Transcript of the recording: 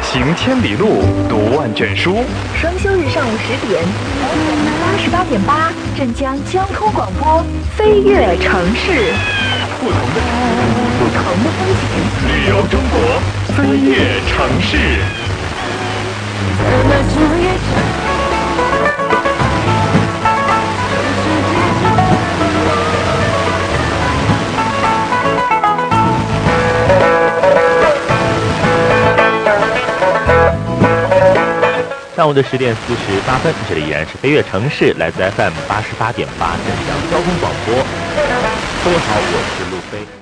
行千里路，读万卷书。 双休日上午10点，88.8，镇江交通广播，飞跃城市。 不同的城市， 不同的风景， 旅游中国，飞跃城市。 上午的10点48分，这里依然是飞跃城市，来自 FM 88.8镇江交通广播。各位好，我是路飞。